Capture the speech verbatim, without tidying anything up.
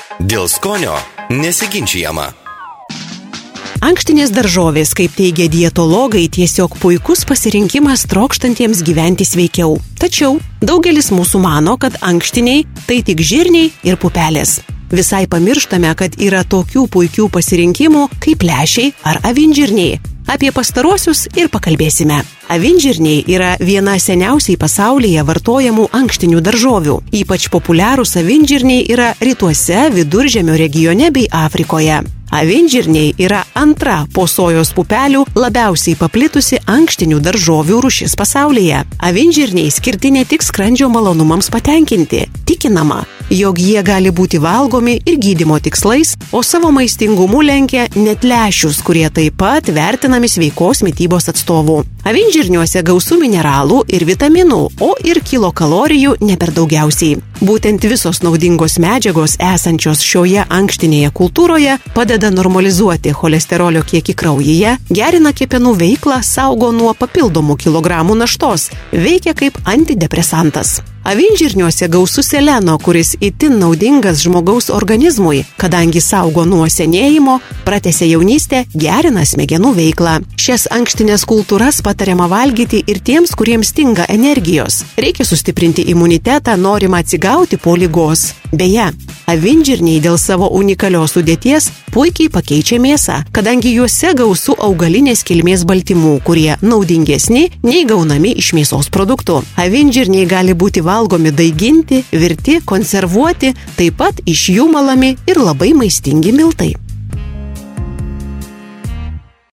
Dėl skonio nesiginčijama. Ankštinės daržovės, kaip teigia dietologai, tiesiog puikus pasirinkimas trokštantiems gyventi sveikiau. Tačiau daugelis mūsų mano, kad ankštiniai tai tik žirniai ir pupelės. Visai pamirštame, kad yra tokių puikių pasirinkimų kaip lęšiai ar avinžirniai. Apie pastaruosius ir pakalbėsime. Avinžirniai yra viena seniausiai pasaulyje vartojamų ankštinių daržovių. Ypač populiarūs avinžirniai yra rytuose, Viduržemio regione bei Afrikoje. Avinžirniai yra antra po sojos pupelių labiausiai paplitusi ankštinių daržovių rūšis pasaulyje. Avinžirniai skirti ne tik skrandžio malonumams patenkinti. Tikinama, jog jie gali būti valgomi ir gydymo tikslais, o savo maistingumu lenkia net lęšius, kurie taip pat vertinami sveikos mitybos atstovų. Avinžirniuose gausu mineralų ir vitaminų, o ir kilokalorijų ne per daugiausiai. Būtent visos naudingos medžiagos esančios šioje ankštinėje kultūroje padeda normalizuoti cholesterolio kiekį kraujyje, gerina kepenų veiklą, saugo nuo papildomų kilogramų naštos, veikia kaip antidepresantas. Avinžirniuose gausu seleno, kuris itin naudingas žmogaus organizmui, kadangi saugo nuo senėjimo, pratęsia jaunystę, gerina smegenų veiklą. Šias ankštinės kultūras patariama valgyti ir tiems, kuriems stinga energijos. Reikia sustiprinti imunitetą, norima atsigauti po ligos. Beje, avinžirniai dėl savo unikalios sudėties puikiai pakeičia mėsą, kadangi juose gausu augalinės kilmės baltymų, kurie naudingesni nei gaunami iš mėsos produktų. Avinžirniai gali būti valgomi daiginti, virti, konservuoti, taip pat iš jų malami ir labai maistingi miltai.